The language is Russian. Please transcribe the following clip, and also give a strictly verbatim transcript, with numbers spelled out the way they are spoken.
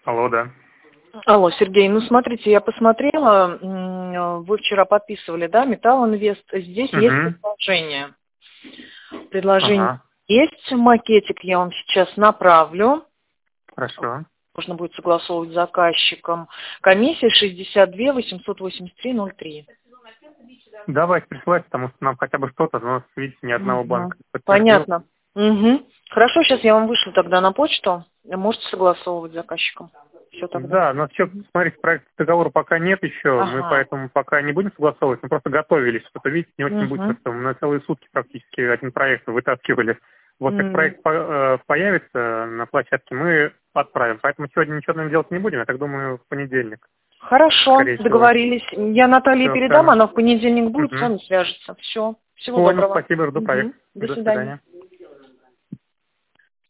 Алло, да. Алло, Сергей, ну смотрите, я посмотрела, м, вы вчера подписывали, да, Металл Инвест, здесь есть Угу. предложение. Предложение Ага, есть, макетик я вам сейчас направлю, хорошо. можно будет согласовывать с заказчиком. Комиссия шестьдесят два восемьсот восемьдесят три ноль три. Давайте присылайте, потому что нам хотя бы что-то, но, видите, ни одного Мгм. банка не подтвердил. Понятно. Угу. Хорошо, сейчас я вам вышлю тогда на почту, можете согласовывать с заказчиком. Все тогда. Да, но все, смотрите, проект договора пока нет еще, мы Ага. поэтому пока не будем согласовывать, мы просто готовились. Что-то, видите, не очень быстро, Угу. что мы на целые сутки практически один проект вытаскивали. Вот как М. проект по- э, появится на площадке, мы отправим. Поэтому сегодня ничего нам делать не будем, я так думаю, в понедельник, Хорошо, скорее всего. договорились. Я Наталье Все, передам, сами. она в понедельник будет, с Угу. вами свяжется. Все. Всего Понял, доброго. спасибо, жду проект. Угу. До До свидания. свидания.